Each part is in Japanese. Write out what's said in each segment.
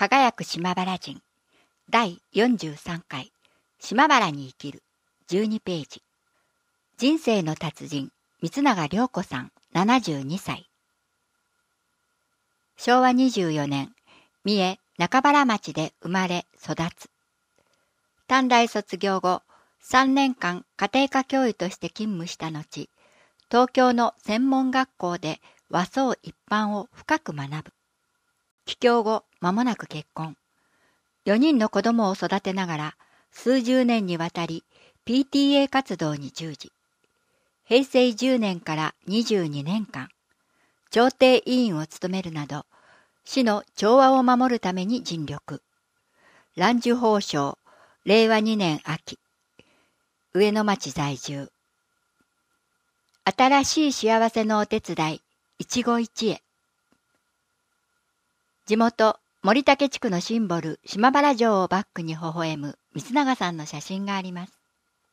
輝く島原人第43回島原に生きる12ページ。人生の達人光永良子さん72歳。昭和24年三重中原町で生まれ育つ。短大卒業後3年間家庭科教諭として勤務した後、東京の専門学校で和装一般を深く学ぶ。帰郷後間もなく結婚。4人の子供を育てながら数十年にわたり PTA 活動に従事。平成10年から22年間、調停委員を務めるなど、市の調和を守るために尽力。蘭寿法賞、令和2年秋、上野町在住。新しい幸せのお手伝い、一期一会。地元、森竹地区のシンボル、島原城をバックに微笑む光永さんの写真があります。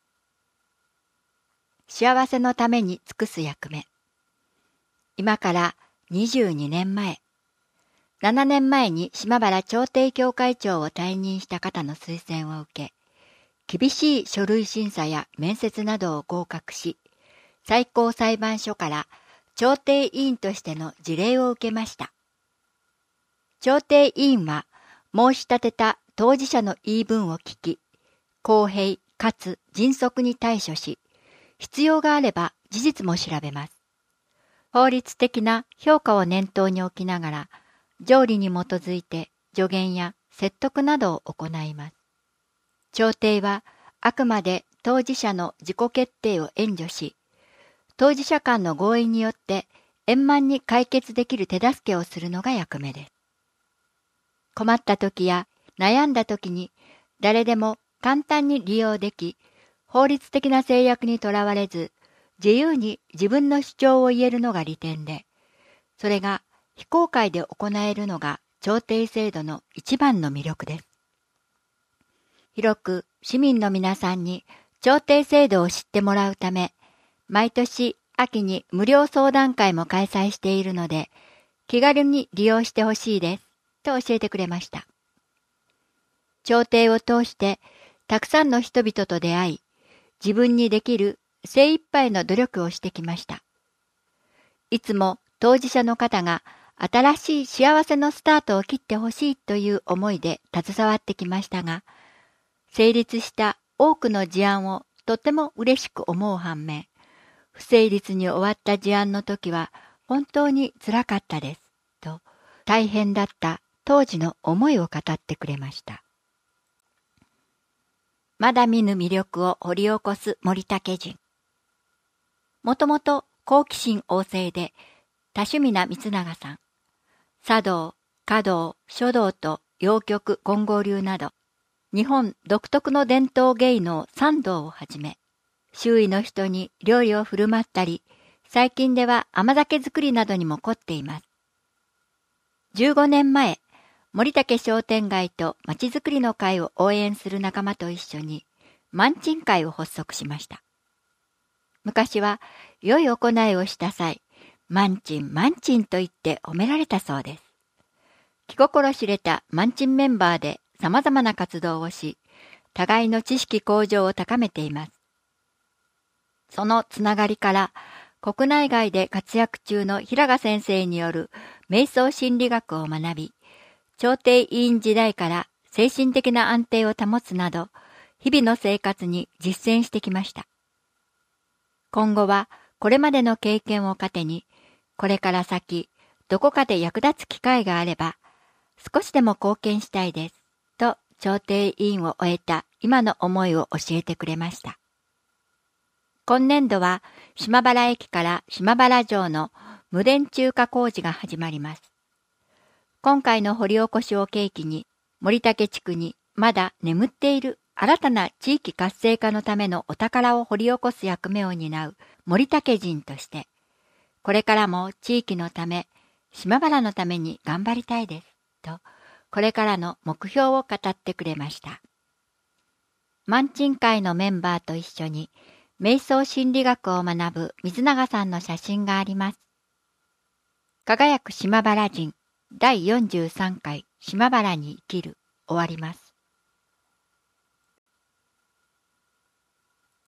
幸せのために尽くす役目。今から22年前、7年前に島原調停協会長を退任した方の推薦を受け、厳しい書類審査や面接などを合格し、最高裁判所から調停委員としての辞令を受けました。調停委員は申し立てた当事者の言い分を聞き、公平かつ迅速に対処し、必要があれば事実も調べます。法律的な評価を念頭に置きながら、条理に基づいて助言や説得などを行います。調停はあくまで当事者の自己決定を援助し、当事者間の合意によって円満に解決できる手助けをするのが役目です。困った時や悩んだ時に誰でも簡単に利用でき、法律的な制約にとらわれず、自由に自分の主張を言えるのが利点で、それが非公開で行えるのが調停制度の一番の魅力です。広く市民の皆さんに調停制度を知ってもらうため、毎年秋に無料相談会も開催しているので、気軽に利用してほしいです。と教えてくれました。調停を通してたくさんの人々と出会い、自分にできる精一杯の努力をしてきました。いつも当事者の方が新しい幸せのスタートを切ってほしいという思いで携わってきましたが、成立した多くの事案をとても嬉しく思う反面、不成立に終わった事案の時は本当につらかったです、と大変だった当時の思いを語ってくれました。まだ見ぬ魅力を掘り起こす森竹人。もともと好奇心旺盛で多趣味な光永さん。茶道、華道、書道と洋曲金剛流など、日本独特の伝統芸能茶道をはじめ、周囲の人に料理を振る舞ったり、最近では甘酒作りなどにも凝っています。15年前、森竹商店街とまちづくりの会を応援する仲間と一緒に、万珍会を発足しました。昔は、良い行いをした際、万珍万珍と言って褒められたそうです。気心知れた万珍メンバーで様々な活動をし、互いの知識向上を高めています。そのつながりから、国内外で活躍中の平賀先生による瞑想心理学を学び、調停委員時代から精神的な安定を保つなど、日々の生活に実践してきました。今後はこれまでの経験を糧に、これから先、どこかで役立つ機会があれば、少しでも貢献したいです、と調停委員を終えた今の思いを教えてくれました。今年度は島原駅から島原城の無電柱化工事が始まります。今回の掘り起こしを契機に、森竹地区にまだ眠っている新たな地域活性化のためのお宝を掘り起こす役目を担う森竹人として、これからも地域のため、島原のために頑張りたいです、と、これからの目標を語ってくれました。万珍会のメンバーと一緒に、瞑想心理学を学ぶ光永さんの写真があります。輝く島原人第43回島原に生きる終わります。